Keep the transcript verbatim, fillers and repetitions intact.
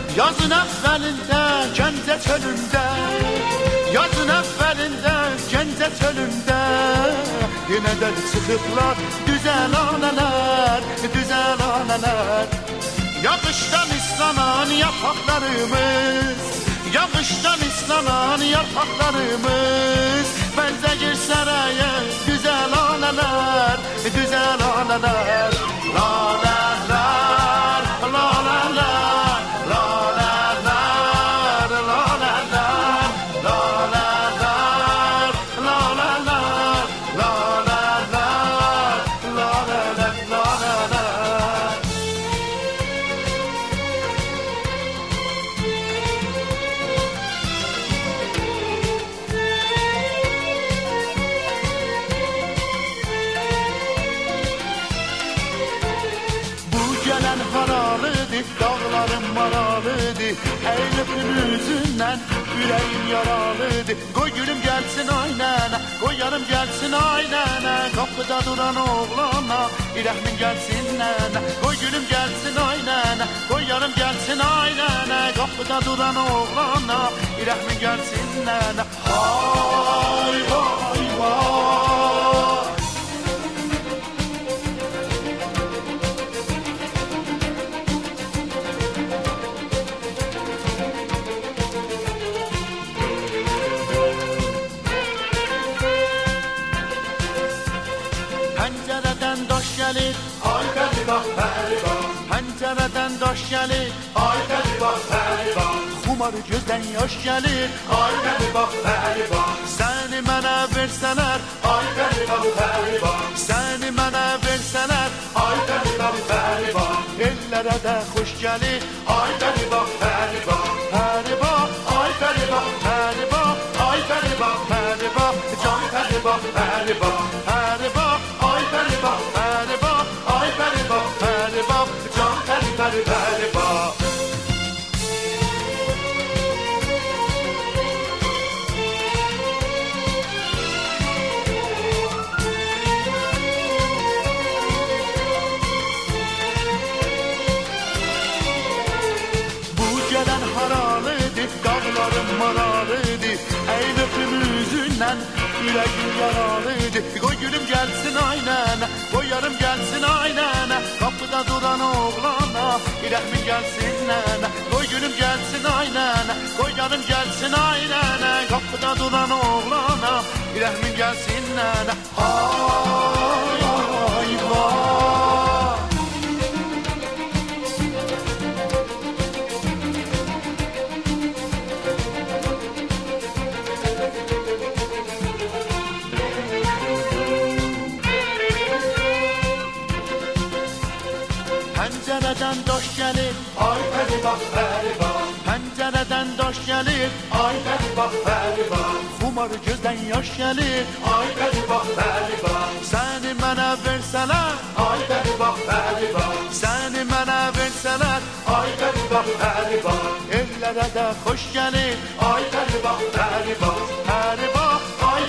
Yazın əvvəlində Gəncə çölündə, yazın əvvəlində Gəncə çölündə, yenə də çıxıblar düzəl anələr, düzəl anələr. Yağışdan islanan yarpaqlarımız, yağışdan islanan yarpaqlarımız, bənzəyir səraya düzəl anələr, düzəl anələr. Lalələr, lalələr, lalələr, lalələr, lalələr, lalələr, lalələr, lalələr, lalələr. Gələn haralıdır, dağlarım maralıdır, əylifin üzündən ürəyim yaralıdır. Qoy gülüm gəlsin ay nənə, qoy yarım gəlsin ay nənə, qapıda duran oğlana rəhmin gəlsin nənə. Qoy gülüm gəlsin ay nənə, qoy yarım gəlsin ay nənə, qapıda duran oğlana rəhmin gəlsin nənə. Ay vay vay. Pəncərədən daş gəlir, ay bəli bax, bəli bax. Pəncərədən daş gəlir, ay bəli bax, bəli bax. Xumar gözdən yaş gəlir, ay bəli bax, bəli bax. Səni mənə versələr, ay bəli bax, bəli bax. Səni mənə versələr, ay bəli bax, bəli bax. Ellərə də xoş gəlir, ay bəli bax, bəli bax. Bəli bax, ay bəli bax, bəli bax. Ay bəli bax, bəli bax. Can bəli bax, bəli bax. Bəli bax. Bəli bax, bəli bax, ay bəli bax, bəli bax, can bəli bəli bəli bax. Bu gələn haralıdır, dağlarım maralıdır, əylifin üzündən ürəyim yaralıdır. Qoy gülüm gəlsin ay nənə, qoy yarım gəlsin ay nənə, qapıda duran oğlana rəhmin gəlsin nənə. Qoy gülüm gəlsin ay nənə, qoy yarım gəlsin ay nənə, qapıda duran oğlana rəhmin gəlsin nənə. Ay ay vay. Pəncərədən daş gəlir, ay bəli bax, bəli bax. Pəncərədən daş gəlir, ay bəli bax, bəli bax. Xumar gözdən yaş gəlir, ay bəli bax, bəli bax. Səni mənə versələr, ay bəli bax, bəli bax. Səni mənə versələr, ay bəli bax, bəli bax. Ellərə də xoş gəlir,